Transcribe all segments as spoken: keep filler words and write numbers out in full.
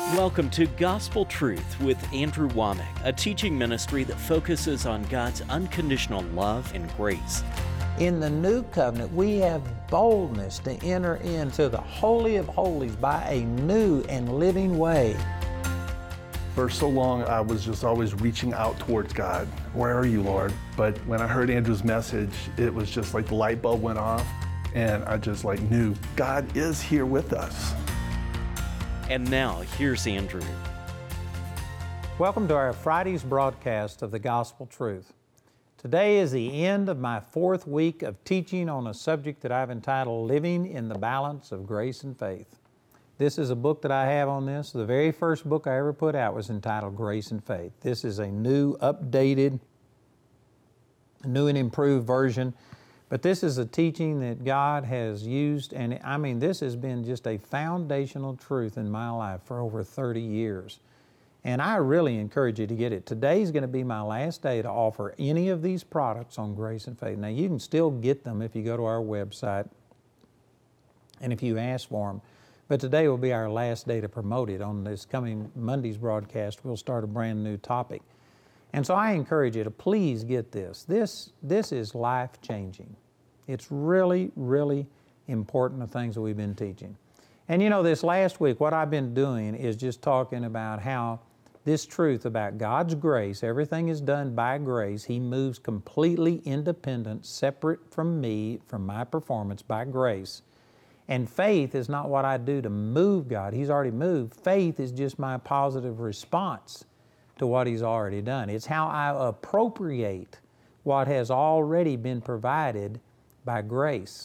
Welcome to Gospel Truth with Andrew Womack, a teaching ministry that focuses on God's unconditional love and grace. In the new covenant, we have boldness to enter into the Holy of Holies by a new and living way. For so long, I was just always reaching out towards God. Where are you, Lord? But when I heard Andrew's message, it was just like the light bulb went off, and I just like knew God is here with us. And now, here's Andrew. Welcome to our Friday's broadcast of the Gospel Truth. Today is the end of my fourth week of teaching on a subject that I've entitled Living in the Balance of Grace and Faith. This is a book that I have on this. The very first book I ever put out was entitled Grace and Faith. This is a new, updated, new and improved version. But this is a teaching that God has used, and I mean, this has been just a foundational truth in my life for over thirty years. And I really encourage you to get it. Today's going to be my last day to offer any of these products on Grace and Faith. Now, you can still get them if you go to our website and if you ask for them. But today will be our last day to promote it. On this coming Monday's broadcast, we'll start a brand new topic. And so I encourage you to please get this. This, this is life-changing. It's really, really important, the things that we've been teaching. And you know, this last week, what I've been doing is just talking about how this truth about God's grace, everything is done by grace. He moves completely independent, separate from me, from my performance, by grace. And faith is not what I do to move God. He's already moved. Faith is just my positive response to what He's already done. It's how I appropriate what has already been provided by grace.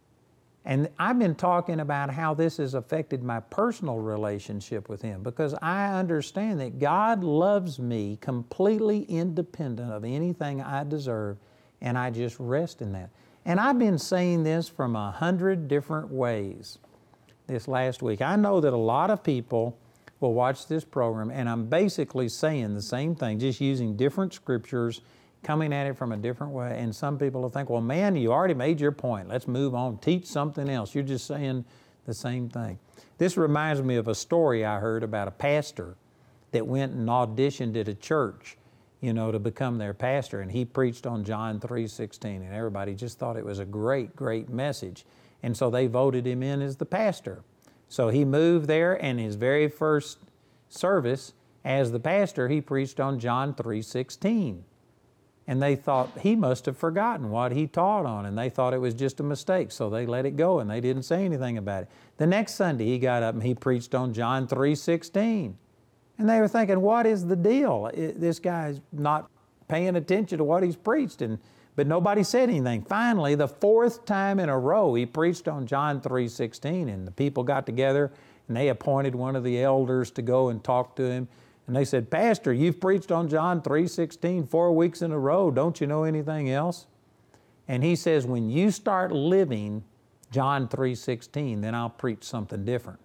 And I've been talking about how this has affected my personal relationship with Him, because I understand that God loves me completely independent of anything I deserve, and I just rest in that. And I've been saying this from a hundred different ways this last week. I know that a lot of people will watch this program, and I'm basically saying the same thing, just using different scriptures, coming at it from a different way. And some people will think, well, man, you already made your point. Let's move on. Teach something else. You're just saying the same thing. This reminds me of a story I heard about a pastor that went and auditioned at a church, you know, to become their pastor. And he preached on John three sixteen, and everybody just thought it was a great, great message. And so they voted him in as the pastor. So he moved there, and his very first service as the pastor, he preached on John three sixteen. And they thought he must have forgotten what he taught on, and they thought it was just a mistake, so they let it go, and they didn't say anything about it. The next Sunday, he got up and he preached on John three sixteen. And they were thinking, what is the deal? It, this guy's not paying attention to what he's preached, and but nobody said anything. Finally, the fourth time in a row, he preached on John three sixteen, and the people got together, and they appointed one of the elders to go and talk to him. And they said, Pastor, you've preached on John three sixteen four weeks in a row. Don't you know anything else? And he says, when you start living John three sixteen, then I'll preach something different.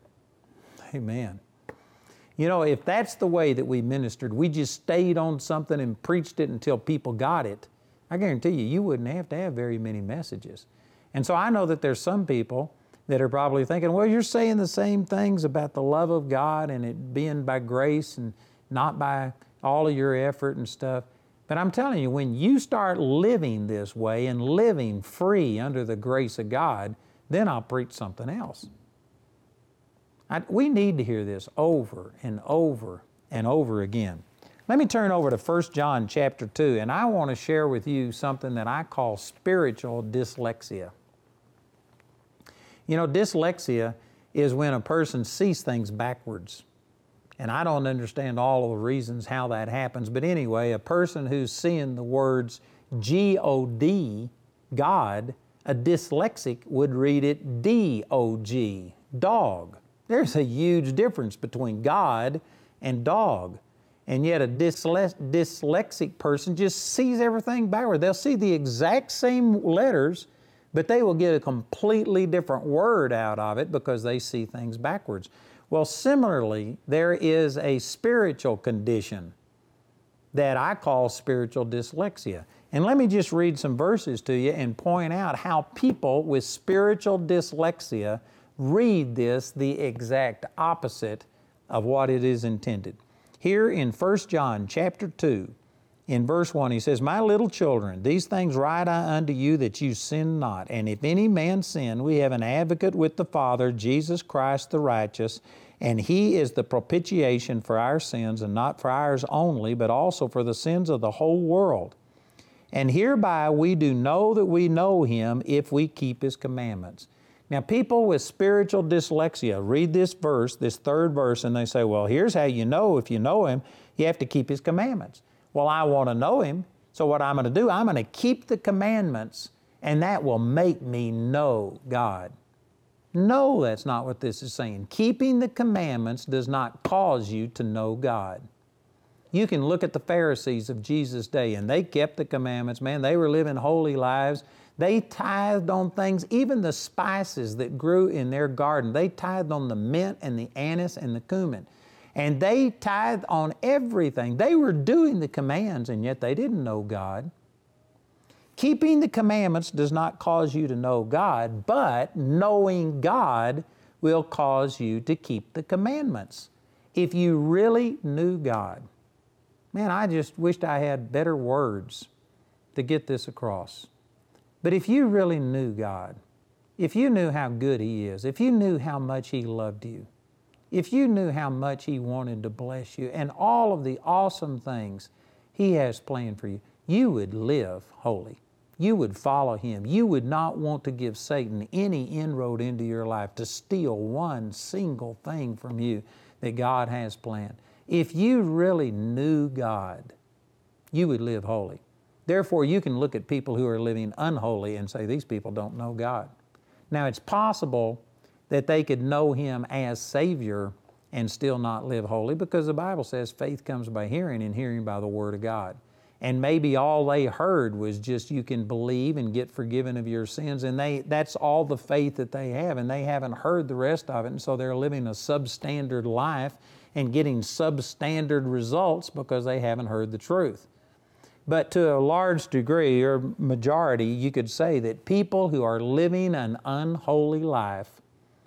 Amen. You know, if that's the way that we ministered, we just stayed on something and preached it until people got it, I guarantee you, you wouldn't have to have very many messages. And so I know that there's some people that are probably thinking, well, you're saying the same things about the love of God and it being by grace and not by all of your effort and stuff. But I'm telling you, when you start living this way and living free under the grace of God, then I'll preach something else. I, we need to hear this over and over and over again. Let me turn over to First John chapter two, and I want to share with you something that I call spiritual dyslexia. You know, dyslexia is when a person sees things backwards. And I don't understand all of the reasons how that happens. But anyway, a person who's seeing the words G O D, God, a dyslexic would read it D O G, dog. There's a huge difference between God and dog. And yet a dysle- dyslexic person just sees everything backward. They'll see the exact same letters, but they will get a completely different word out of it because they see things backwards. Well, similarly, there is a spiritual condition that I call spiritual dyslexia. And let me just read some verses to you and point out how people with spiritual dyslexia read this the exact opposite of what it is intended. Here in First John chapter two, in verse one, he says, "My little children, these things write I unto you that you sin not. And if any man sin, we have an advocate with the Father, Jesus Christ the righteous, and He is the propitiation for our sins, and not for ours only, but also for the sins of the whole world. And hereby we do know that we know Him if we keep His commandments." Now, people with spiritual dyslexia read this verse, this third verse, and they say, well, here's how you know if you know Him, you have to keep His commandments. Well, I want to know Him, so what I'm going to do, I'm going to keep the commandments, and that will make me know God. No, that's not what this is saying. Keeping the commandments does not cause you to know God. You can look at the Pharisees of Jesus' day, and they kept the commandments. Man, they were living holy lives. They tithed on things, even the spices that grew in their garden. They tithed on the mint and the anise and the cumin. And they tithed on everything. They were doing the commands, and yet they didn't know God. Keeping the commandments does not cause you to know God, but knowing God will cause you to keep the commandments. If you really knew God, man, I just wished I had better words to get this across. But if you really knew God, if you knew how good He is, if you knew how much He loved you, if you knew how much He wanted to bless you and all of the awesome things He has planned for you, you would live holy. You would follow Him. You would not want to give Satan any inroad into your life to steal one single thing from you that God has planned. If you really knew God, you would live holy. Therefore, you can look at people who are living unholy and say, these people don't know God. Now, it's possible that they could know Him as Savior and still not live holy, because the Bible says faith comes by hearing, and hearing by the Word of God. And maybe all they heard was just you can believe and get forgiven of your sins, and they that's all the faith that they have, and they haven't heard the rest of it, and so they're living a substandard life and getting substandard results because they haven't heard the truth. But to a large degree or majority, you could say that people who are living an unholy life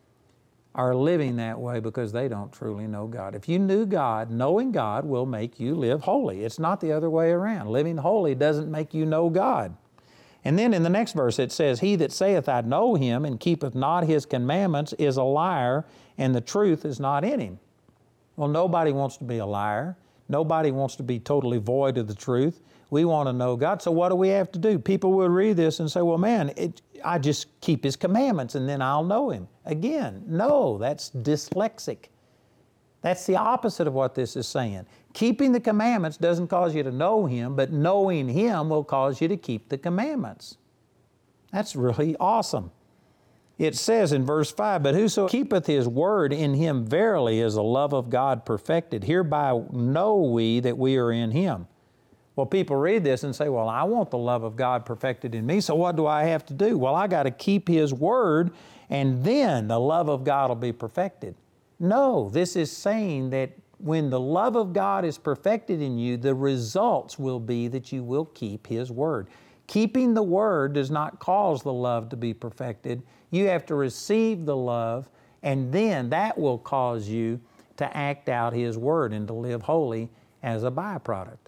are living that way because they don't truly know God. If you knew God, knowing God will make you live holy. It's not the other way around. Living holy doesn't make you know God. And then in the next verse it says, "He that saith, I know Him, and keepeth not His commandments is a liar, and the truth is not in him." Well, nobody wants to be a liar. Nobody wants to be totally void of the truth. We want to know God, so what do we have to do? People will read this and say, well, man, it, I just keep His commandments and then I'll know Him. Again, no, that's dyslexic. That's the opposite of what this is saying. Keeping the commandments doesn't cause you to know Him, but knowing Him will cause you to keep the commandments. That's really awesome. It says in verse five, "But whoso keepeth His word, in him verily is the love of God perfected. Hereby know we that we are in Him." Well, people read this and say, well, I want the love of God perfected in me, so what do I have to do? Well, I got to keep His word, and then the love of God will be perfected. No, this is saying that when the love of God is perfected in you, the results will be that you will keep His word. Keeping the word does not cause the love to be perfected. You have to receive the love, and then that will cause you to act out His word and to live holy as a byproduct.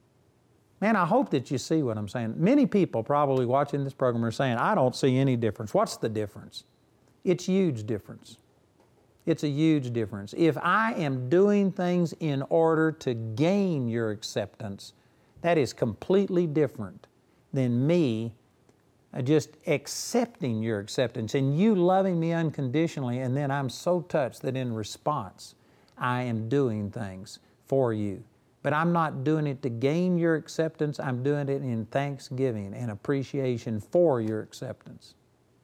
Man, I hope that you see what I'm saying. Many people probably watching this program are saying, I don't see any difference. What's the difference? It's a huge difference. It's a huge difference. If I am doing things in order to gain your acceptance, that is completely different than me just accepting your acceptance and you loving me unconditionally, and then I'm so touched that in response, I am doing things for you. But I'm not doing it to gain your acceptance. I'm doing it in thanksgiving and appreciation for your acceptance.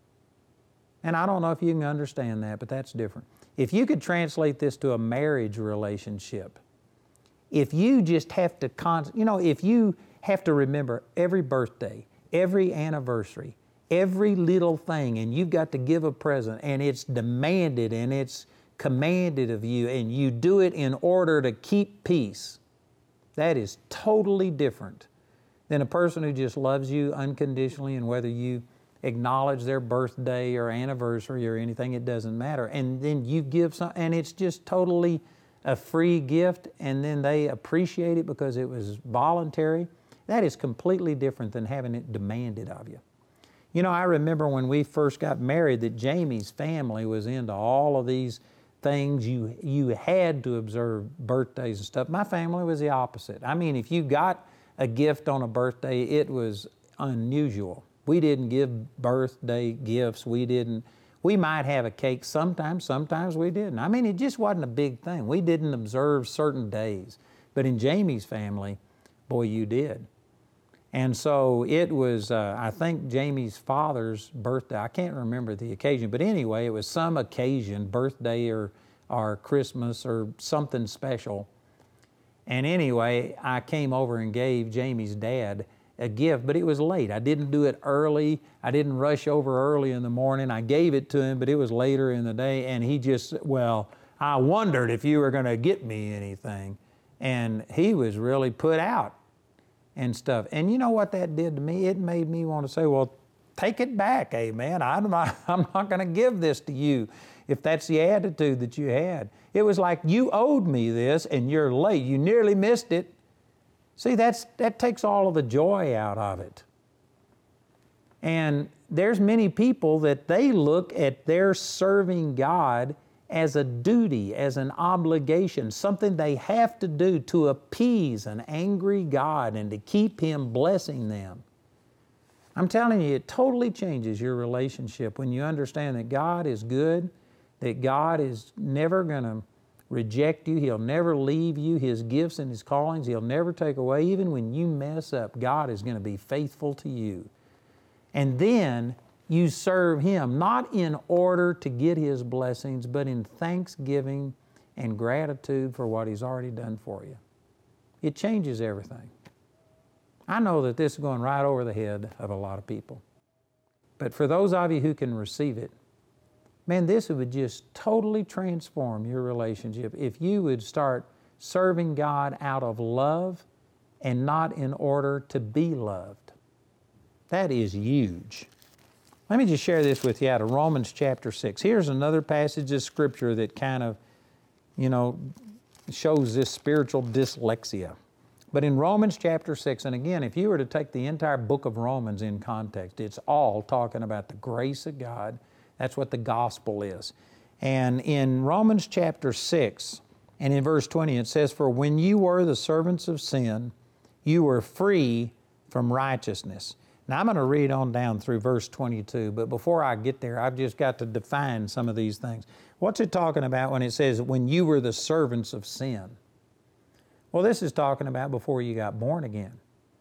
And I don't know if you can understand that, but that's different. If you could translate this to a marriage relationship, if you just have to, con- you know, if you have to remember every birthday, every anniversary, every little thing, and you've got to give a present, and it's demanded and it's commanded of you, and you do it in order to keep peace, that is totally different than a person who just loves you unconditionally, and whether you acknowledge their birthday or anniversary or anything, it doesn't matter. And then you give some, and it's just totally a free gift and then they appreciate it because it was voluntary, that is completely different than having it demanded of you. You know, I remember when we first got married that Jamie's family was into all of these things. You, you had to observe birthdays and stuff. My family was the opposite. I mean, if you got a gift on a birthday, it was unusual. We didn't give birthday gifts. We didn't, we might have a cake sometimes, sometimes we didn't. I mean, it just wasn't a big thing. We didn't observe certain days. But in Jamie's family, boy, you did. And so it was, uh, I think Jamie's father's birthday, I can't remember the occasion, but anyway, it was some occasion, birthday or, or Christmas or something special. And anyway, I came over and gave Jamie's dad a gift, but it was late. I didn't do it early. I didn't rush over early in the morning. I gave it to him, but it was later in the day, and he just, well, I wondered if you were going to get me anything. And he was really put out and stuff. And you know what that did to me? It made me want to say, well, take it back, amen. I'm not, I'm not going to give this to you if that's the attitude that you had. It was like, you owed me this and you're late. You nearly missed it. See, that's, that takes all of the joy out of it. And there's many people that they look at their serving God as a duty, as an obligation, something they have to do to appease an angry God and to keep Him blessing them. I'm telling you, it totally changes your relationship when you understand that God is good, that God is never going to reject you. He'll never leave you. His gifts and His callings, He'll never take away. Even when you mess up, God is going to be faithful to you. And then you serve Him, not in order to get His blessings, but in thanksgiving and gratitude for what He's already done for you. It changes everything. I know that this is going right over the head of a lot of people. But for those of you who can receive it, man, this would just totally transform your relationship if you would start serving God out of love and not in order to be loved. That is huge. Let me just share this with you out of Romans chapter six. Here's another passage of Scripture that kind of, you know, shows this spiritual dyslexia. But in Romans chapter six, and again, if you were to take the entire book of Romans in context, it's all talking about the grace of God. That's what the gospel is. And in Romans chapter six, and in verse twenty, it says, "For when you were the servants of sin, you were free from righteousness." Now I'm going to read on down through verse twenty-two, but before I get there, I've just got to define some of these things. What's it talking about when it says, when you were the servants of sin? Well, this is talking about before you got born again.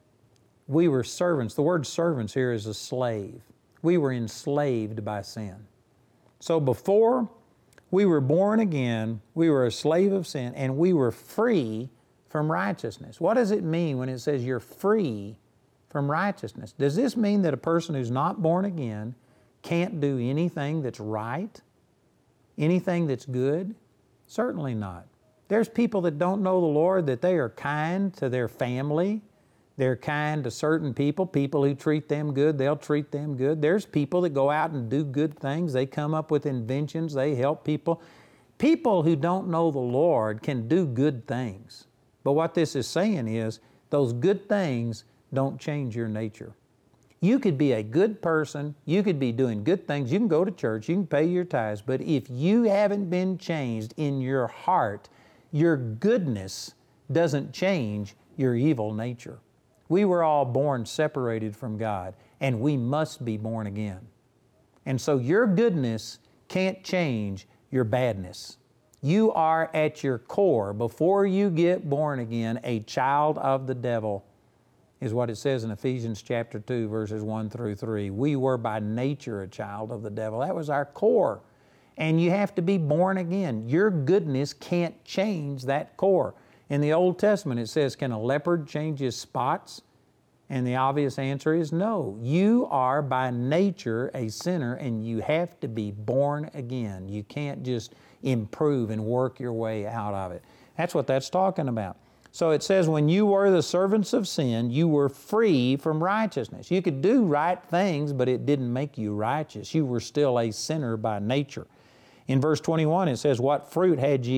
We were servants. The word servants here is a slave. We were enslaved by sin. So before we were born again, we were a slave of sin, and we were free from righteousness. What does it mean when it says you're free from righteousness? Does this mean that a person who's not born again can't do anything that's right? Anything that's good? Certainly not. There's people that don't know the Lord, that they are kind to their family. They're kind to certain people. People who treat them good, they'll treat them good. There's people that go out and do good things. They come up with inventions. They help people. People who don't know the Lord can do good things. But what this is saying is, those good things don't change your nature. You could be a good person. You could be doing good things. You can go to church. You can pay your tithes. But if you haven't been changed in your heart, your goodness doesn't change your evil nature. We were all born separated from God, and we must be born again. And so your goodness can't change your badness. You are at your core, before you get born again, a child of the devil, is what it says in Ephesians chapter two, verses one through three. We were by nature a child of the devil. That was our core. And you have to be born again. Your goodness can't change that core. In the Old Testament, it says, can a leopard change his spots? And the obvious answer is no. You are by nature a sinner, and you have to be born again. You can't just improve and work your way out of it. That's what that's talking about. So it says, when you were the servants of sin, you were free from righteousness. You could do right things, but it didn't make you righteous. You were still a sinner by nature. In verse twenty-one, it says, what fruit had ye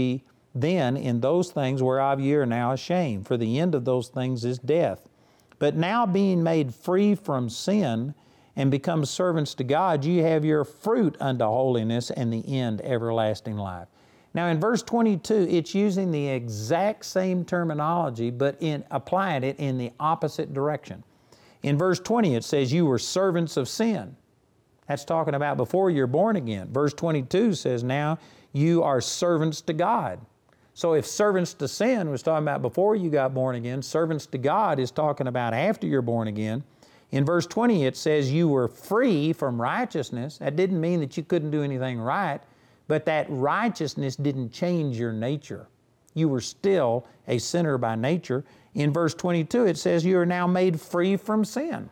then in those things whereof ye are now ashamed, for the end of those things is death. But now being made free from sin and become servants to God, ye have your fruit unto holiness, and the end everlasting life. Now in verse twenty-two, it's using the exact same terminology, but in applying it in the opposite direction. In verse twenty, it says, you were servants of sin. That's talking about before you're born again. Verse twenty-two says, now you are servants to God. So if servants to sin was talking about before you got born again, servants to God is talking about after you're born again. In verse twenty, it says you were free from righteousness. That didn't mean that you couldn't do anything right, but that righteousness didn't change your nature. You were still a sinner by nature. In verse twenty-two, it says you are now made free from sin.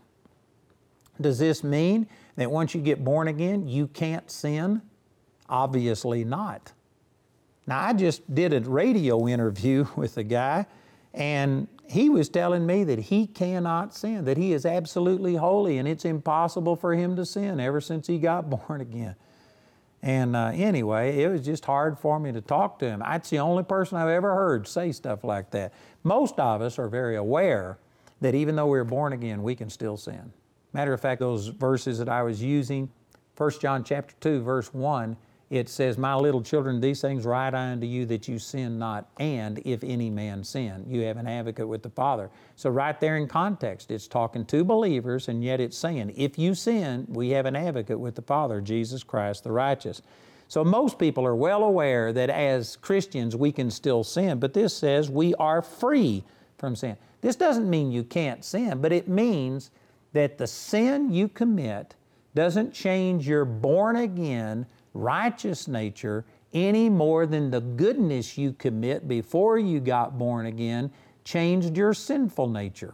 Does this mean that once you get born again, you can't sin? Obviously not. Now, I just did a radio interview with a guy, and he was telling me that he cannot sin, that he is absolutely holy, and it's impossible for him to sin ever since he got born again. And uh, anyway, it was just hard for me to talk to him. That's the only person I've ever heard say stuff like that. Most of us are very aware that even though we're born again, we can still sin. Matter of fact, those verses that I was using, First John chapter two, verse one, it says, my little children, these things write I unto you that you sin not, and if any man sin, you have an advocate with the Father. So right there in context, it's talking to believers, and yet it's saying, if you sin, we have an advocate with the Father, Jesus Christ the righteous. So most people are well aware that as Christians we can still sin, but this says we are free from sin. This doesn't mean you can't sin, but it means that the sin you commit doesn't change your born again, righteous nature any more than the goodness you commit before you got born again changed your sinful nature.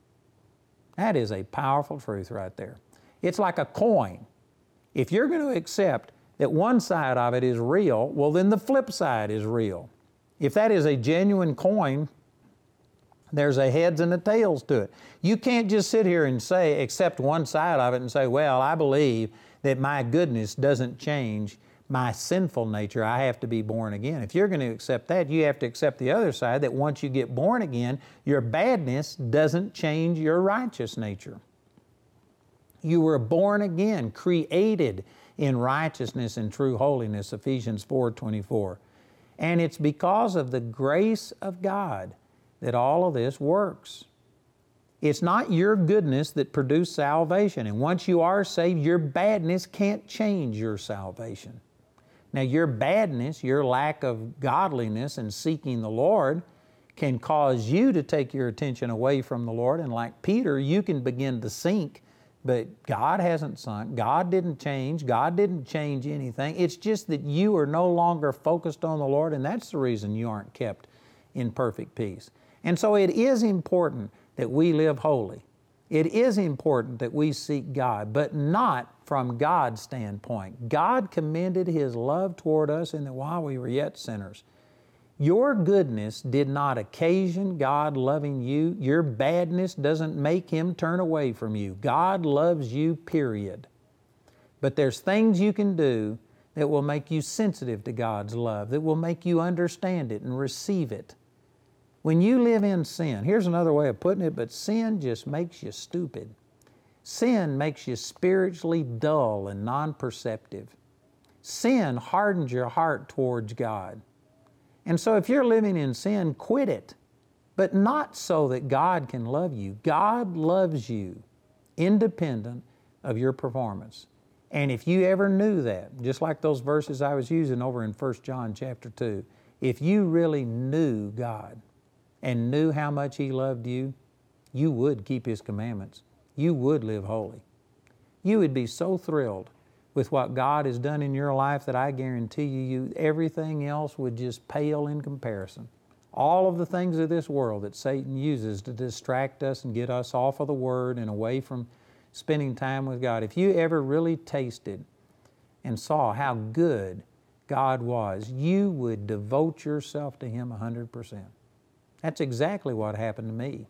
That is a powerful truth right there. It's like a coin. If you're going to accept that one side of it is real, well, then the flip side is real. If that is a genuine coin, there's a heads and a tails to it. You can't just sit here and say, accept one side of it and say, well, I believe that my goodness doesn't change my sinful nature. I have to be born again. If you're going to accept that, you have to accept the other side, that once you get born again, your badness doesn't change your righteous nature. You were born again, created in righteousness and true holiness, Ephesians four twenty-four. And it's because of the grace of God that all of this works. It's not your goodness that produced salvation. And once you are saved, your badness can't change your salvation. Now, your badness, your lack of godliness and seeking the Lord can cause you to take your attention away from the Lord. And like Peter, you can begin to sink, but God hasn't sunk. God didn't change. God didn't change anything. It's just that you are no longer focused on the Lord, and that's the reason you aren't kept in perfect peace. And so it is important that we live holy. It is important that we seek God, but not from God's standpoint. God commended His love toward us in that while we were yet sinners. Your goodness did not occasion God loving you. Your badness doesn't make Him turn away from you. God loves you, period. But there's things you can do that will make you sensitive to God's love, that will make you understand it and receive it. When you live in sin, here's another way of putting it, but sin just makes you stupid. Sin makes you spiritually dull and non-perceptive. Sin hardens your heart towards God. And so if you're living in sin, quit it, but not so that God can love you. God loves you independent of your performance. And if you ever knew that, just like those verses I was using over in First John chapter two, if you really knew God and knew how much He loved you, you would keep His commandments. You would live holy. You would be so thrilled with what God has done in your life that I guarantee you, you everything else would just pale in comparison. All of the things of this world that Satan uses to distract us and get us off of the Word and away from spending time with God. If you ever really tasted and saw how good God was, you would devote yourself to Him one hundred percent. That's exactly what happened to me.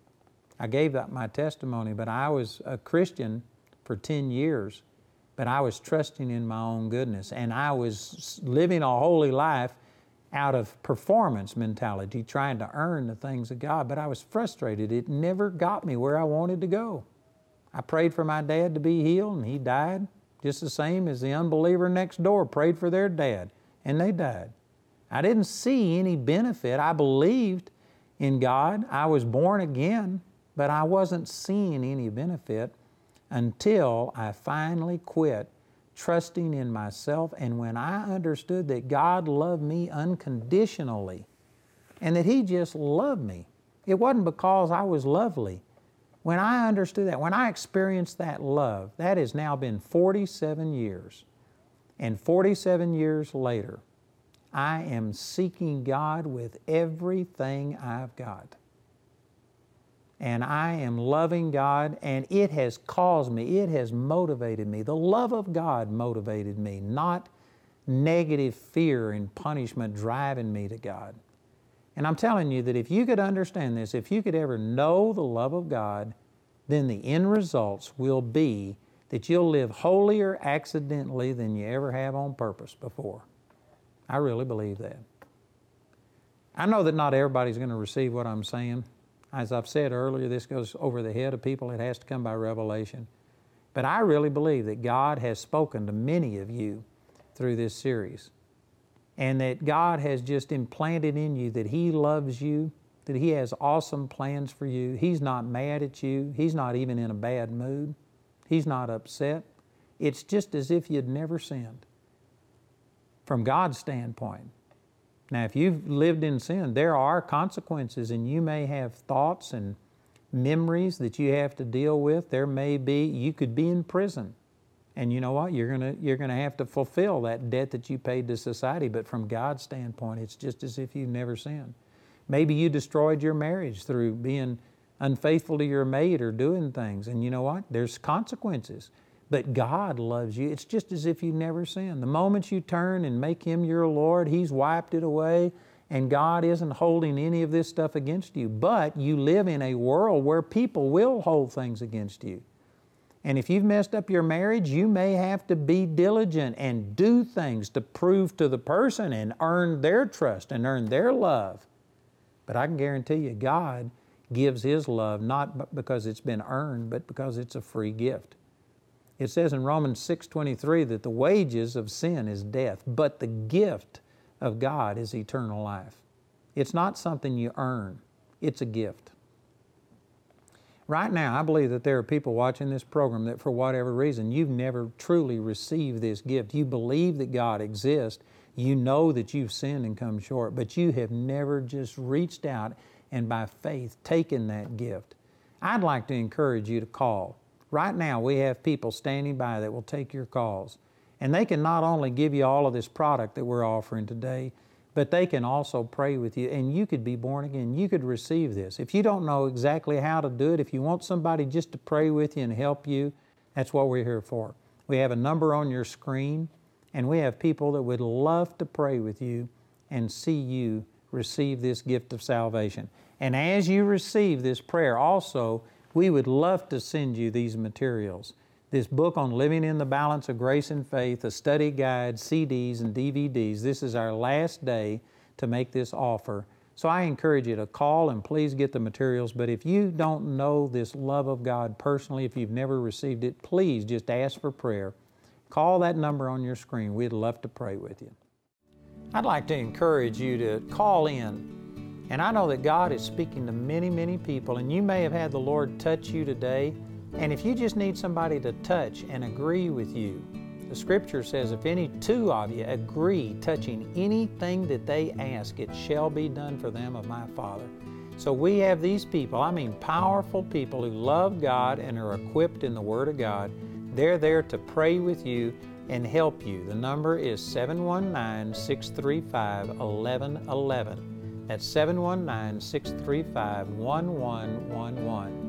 I gave up my testimony, but I was a Christian for ten years, but I was trusting in my own goodness, and I was living a holy life out of performance mentality, trying to earn the things of God, but I was frustrated. It never got me where I wanted to go. I prayed for my dad to be healed, and he died, just the same as the unbeliever next door prayed for their dad, and they died. I didn't see any benefit. I believed in God. I was born again, but I wasn't seeing any benefit until I finally quit trusting in myself. And when I understood that God loved me unconditionally and that He just loved me, it wasn't because I was lovely. When I understood that, when I experienced that love, that has now been forty-seven years. And forty-seven years later, I am seeking God with everything I've got. And I am loving God, and it has caused me, it has motivated me. The love of God motivated me, not negative fear and punishment driving me to God. And I'm telling you that if you could understand this, if you could ever know the love of God, then the end results will be that you'll live holier accidentally than you ever have on purpose before. I really believe that. I know that not everybody's going to receive what I'm saying. As I've said earlier, this goes over the head of people. It has to come by revelation. But I really believe that God has spoken to many of you through this series, and that God has just implanted in you that He loves you, that He has awesome plans for you. He's not mad at you. He's not even in a bad mood. He's not upset. It's just as if you'd never sinned from God's standpoint. Now, if you've lived in sin, there are consequences, and you may have thoughts and memories that you have to deal with. There may be, you could be in prison. And you know what? You're gonna, you're gonna have to fulfill that debt that you paid to society, but from God's standpoint, it's just as if you've never sinned. Maybe you destroyed your marriage through being unfaithful to your mate or doing things, and you know what? There's consequences. But God loves you. It's just as if you never sinned. The moment you turn and make Him your Lord, He's wiped it away, and God isn't holding any of this stuff against you. But you live in a world where people will hold things against you. And if you've messed up your marriage, you may have to be diligent and do things to prove to the person and earn their trust and earn their love. But I can guarantee you, God gives His love not because it's been earned, but because it's a free gift. It says in Romans six twenty-three that the wages of sin is death, but the gift of God is eternal life. It's not something you earn. It's a gift. Right now, I believe that there are people watching this program that for whatever reason, you've never truly received this gift. You believe that God exists. You know that you've sinned and come short, but you have never just reached out and by faith taken that gift. I'd like to encourage you to call. Right now, we have people standing by that will take your calls. And they can not only give you all of this product that we're offering today, but they can also pray with you, and you could be born again. You could receive this. If you don't know exactly how to do it, if you want somebody just to pray with you and help you, that's what we're here for. We have a number on your screen, and we have people that would love to pray with you and see you receive this gift of salvation. And as you receive this prayer also, we would love to send you these materials. This book on living in the balance of grace and faith, a study guide, C Ds and D V Ds. This is our last day to make this offer. So I encourage you to call and please get the materials. But if you don't know this love of God personally, if you've never received it, please just ask for prayer. Call that number on your screen. We'd love to pray with you. I'd like to encourage you to call in. And I know that God is speaking to many, many people, and you may have had the Lord touch you today. And if you just need somebody to touch and agree with you, the Scripture says, if any two of you agree touching anything that they ask, it shall be done for them of my Father. So we have these people, I mean powerful people who love God and are equipped in the Word of God. They're there to pray with you and help you. The number is seven one nine, six three five, one one one one. That's seven one nine, six three five, one one one one.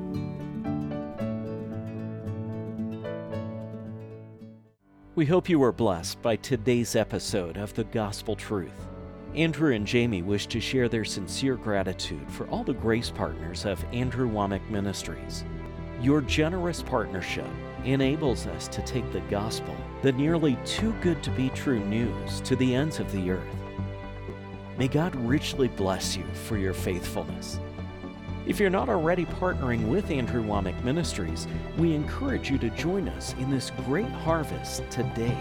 We hope you were blessed by today's episode of The Gospel Truth. Andrew and Jamie wish to share their sincere gratitude for all the grace partners of Andrew Wommack Ministries. Your generous partnership enables us to take the gospel, the nearly too good to be true news, to the ends of the earth. May God richly bless you for your faithfulness. If you're not already partnering with Andrew Wommack Ministries, we encourage you to join us in this great harvest today.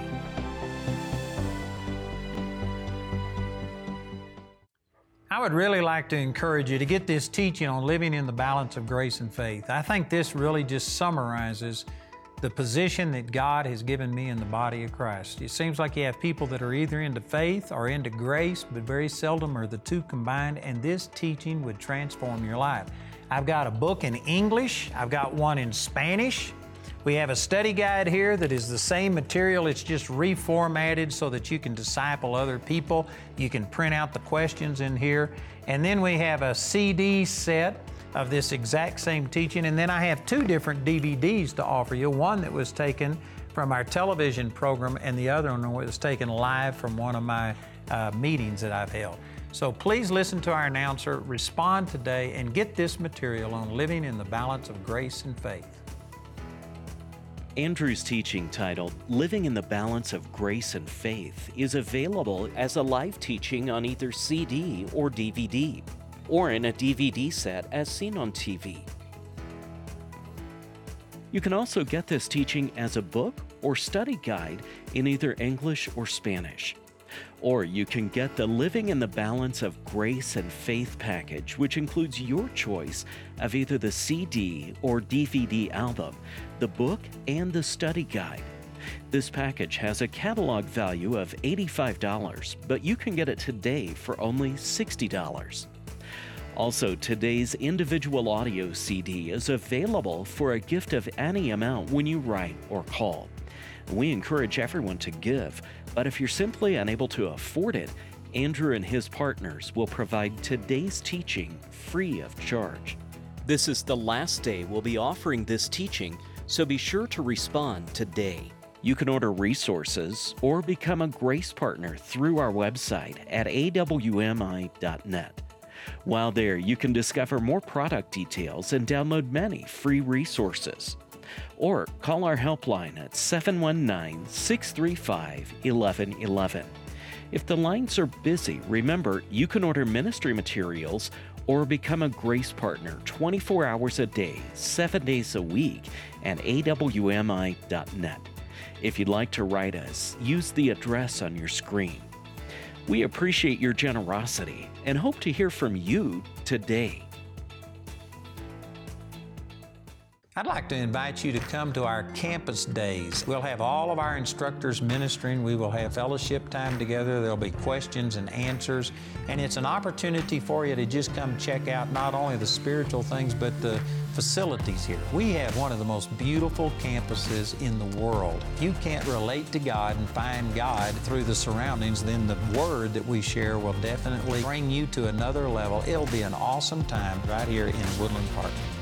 I would really like to encourage you to get this teaching on living in the balance of grace and faith. I think this really just summarizes the position that God has given me in the body of Christ. It seems like you have people that are either into faith or into grace, but very seldom are the two combined, and this teaching would transform your life. I've got a book in English. I've got one in Spanish. We have a study guide here that is the same material. It's just reformatted so that you can disciple other people. You can print out the questions in here. And then we have a C D set of this exact same teaching. And then I have two different D V Ds to offer you. One that was taken from our television program, and the other one was taken live from one of my uh, meetings that I've held. So please listen to our announcer, respond today, and get this material on living in the balance of grace and faith. Andrew's teaching titled Living in the Balance of Grace and Faith is available as a live teaching on either C D or D V D, or in a D V D set as seen on T V. You can also get this teaching as a book or study guide in either English or Spanish. Or you can get the Living in the Balance of Grace and Faith package, which includes your choice of either the C D or D V D album, the book, and the study guide. This package has a catalog value of eighty-five dollars, but you can get it today for only sixty dollars. Also, today's individual audio C D is available for a gift of any amount when you write or call. We encourage everyone to give, but if you're simply unable to afford it, Andrew and his partners will provide today's teaching free of charge. This is the last day we'll be offering this teaching, so be sure to respond today. You can order resources or become a Grace Partner through our website at A W M I dot net. While there, you can discover more product details and download many free resources. Or call our helpline at seven one nine, six three five, one one one one. If the lines are busy, remember you can order ministry materials or become a Grace Partner twenty-four hours a day, seven days a week at A W M I dot net. If you'd like to write us, use the address on your screen. We appreciate your generosity and hope to hear from you today. I'd like to invite you to come to our campus days. We'll have all of our instructors ministering. We will have fellowship time together. There'll be questions and answers. And it's an opportunity for you to just come check out not only the spiritual things, but the facilities here. We have one of the most beautiful campuses in the world. If you can't relate to God and find God through the surroundings, then the Word that we share will definitely bring you to another level. It'll be an awesome time right here in Woodland Park.